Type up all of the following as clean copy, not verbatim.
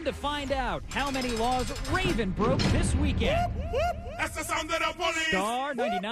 to find out how many laws Raven broke this weekend. That's the sound of the police. Star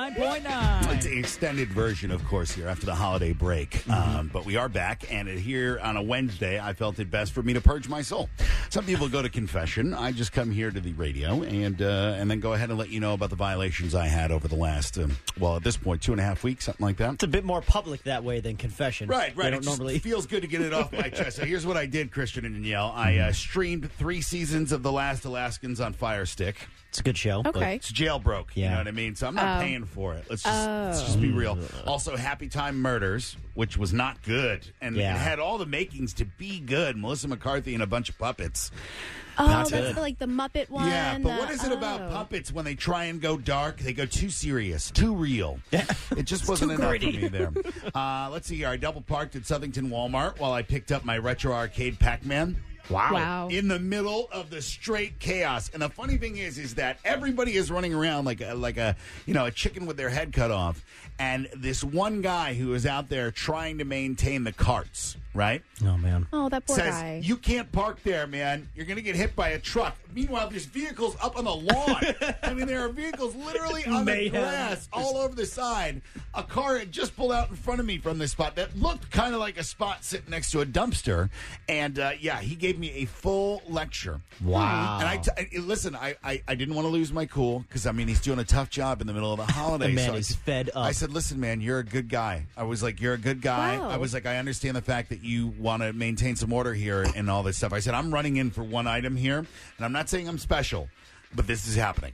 99.9. It's the extended version, of course, here after the holiday break. But we are back, and here on a Wednesday, I felt it best for me to purge my soul. Some people go to confession. I just come here to the radio and then go ahead and let you know about the violations I had over the last, at this point, 2.5 weeks, something like that. It's a bit more public that way than confession. Right. They It don't just normally feels good to get it off my chest. So here's what I did, Christian and Danielle. I streamed 3 seasons of The Last Alaskans on Fire Stick. It's a good show. Okay. It's jailbroke, you Yeah. know what I mean? So I'm not paying for it. Let's just be real. Also, Happy Time Murders, which was not good. And Yeah. it had all the makings to be good. Melissa McCarthy and a bunch of puppets. Oh, Not that's good. like the Muppet one. Yeah, but what is it about puppets when they try and go dark? They go too serious, too real. It just wasn't enough for me there. Let's see here. I double parked at Southington Walmart while I picked up my retro arcade Pac-Man. Wow. In the middle of the straight chaos. And the funny thing is that everybody is running around like a chicken with their head cut off. And this one guy who is out there trying to maintain the carts, right? Oh, man. Oh, that poor Says, guy. you can't park there, man. You're going to get hit by a truck. Meanwhile, there's vehicles up on the lawn. I mean, there are vehicles literally on the Mayhem. grass all over the side. A car had just pulled out in front of me from this spot that looked kind of like a spot sitting next to a dumpster. And, he gave me a full lecture. Wow. And listen, I didn't want to lose my cool because, I mean, he's doing a tough job in the middle of the holidays. The man So is fed up. I said, listen, man, you're a good guy. I was like, you're a good guy. Wow. I was like, I understand the fact that you want to maintain some order here and all this stuff. I said, I'm running in for one item here, and I'm not saying I'm special, but this is happening.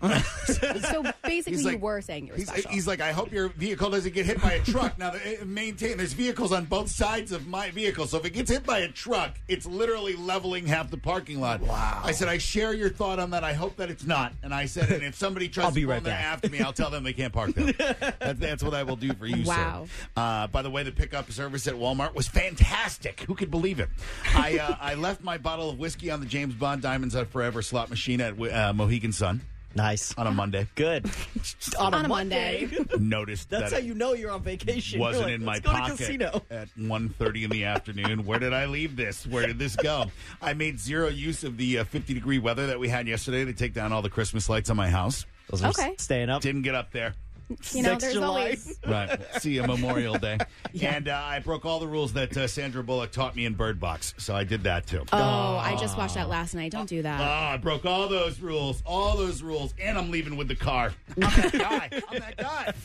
So basically, He's you like- were saying you were special. He's like, I hope your vehicle doesn't get hit by a truck. Now, there's vehicles on both sides of my vehicle. So if it gets hit by a truck, it's literally leveling half the parking lot. Wow. I said, I share your thought on that. I hope that it's not. And I said, and if somebody tries I'll to be pull right in there back. after me, I'll tell them they can't park there. That's what I will do for you, Wow. sir. By the way, the pickup service at Walmart was fantastic. Who could believe it? I left my bottle of whiskey on the James Bond Diamonds Are Forever slot machine at Mohegan Sun Nice. on a Monday. Good. on a Monday. Noticed That's that how you know you're on vacation. You're wasn't like, in my "Let's go to pocket casino." at 1:30 in the afternoon. Where did I leave this? Where did this go? I made zero use of the 50-degree weather that we had yesterday to take down all the Christmas lights on my house. Those are Okay. Staying up. Didn't get up there. You know, 6th there's July. always. Right. See you Memorial Day. And I broke all the rules that Sandra Bullock taught me in Bird Box. So I did that too. Oh, I just watched that last night. Don't do that. I broke all those rules, and I'm leaving with the car. I'm that guy.